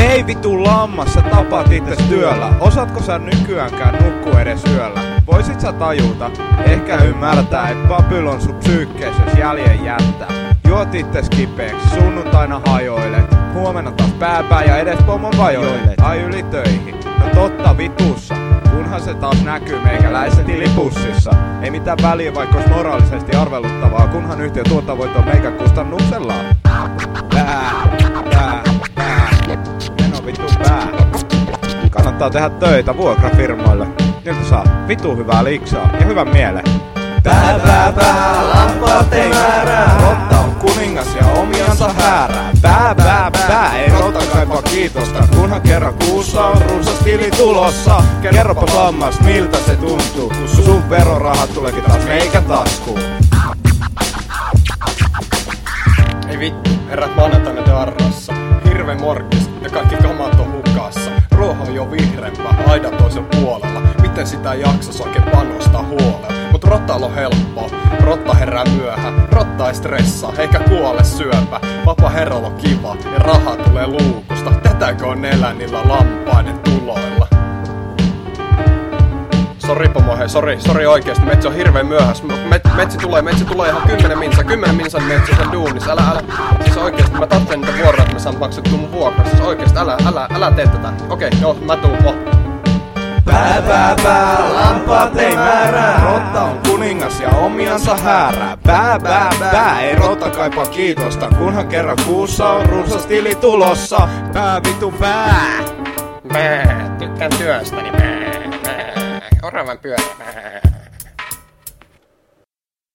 Hei vitu lammas, sä tapaat itses työllä. Osaatko sä nykyäänkään nukkua edes yöllä? Voisit sä tajuta, ehkä ymmärtää, et Babylon sun psyykkeessäs jäljen jättää. Juot itses kipeäks, sunnuntaina hajoilet. Huomenna taas pääpää ja edes pomon vajoilet. Ai yli töihin, no totta vitussa. Kunhan se taas näkyy meikäläisen tilipussissa. Ei mitään väliä vaikka ois moraalisesti arveluttavaa. Kunhan yhtiö tuottaa voittoa meikän kustannuksellaan. Meno vittu pää. Kannattaa tehdä töitä vuokrafirmoille. Niiltä saa vitu hyvää liksaa ja hyvän mielen. Pää, lampaat ei määrää. Rotta on kuningas ja omiansa häärää. Pää, ei rotta kaipaa kiitosta. Kunhan kerran kuussa on runsas tili tulossa. Kerropa lammas, miltä se tuntuu, kun sun verorahat tuleekin taas meikä taskuun. Ei vittu, herrat maanantaina Darrassa. Hirve morkis ja kaikki kamat on hukassa. Ruoho on jo vihreämpää aidan toisella puolella. Miten sitä jaksas oikein panostaa huolella? Mut rottailu on helppoa, rotta herää myöhään. Rotta ei stressaa, eikä kuole syöpä. Vapa herralla on kiva ja rahaa tulee luukusta. Tätäkö on elää niillä lampaiden tuloilla? Sori pomo, hei, sori oikeesti. Metsi on hirveen myöhässä. Metsi tulee ihan 10 minsan metsi on duunis. Älä. Siis oikeesti, mä tarvitsen niitä vuoroja, että mä saan maksettua mun vuokraa. Siis oikeesti, älä tee tätä. Okei, joo, mä tuun, Pää, lampaat ei määrää. Rotta on kuningas ja omiansa häärää. Pää, ei rotta kaipaa kiitosta. Kunhan kerran kuussa on runsas tili tulossa. Pää, vitu pää. Tykkään työstäni. Oravan pyörä.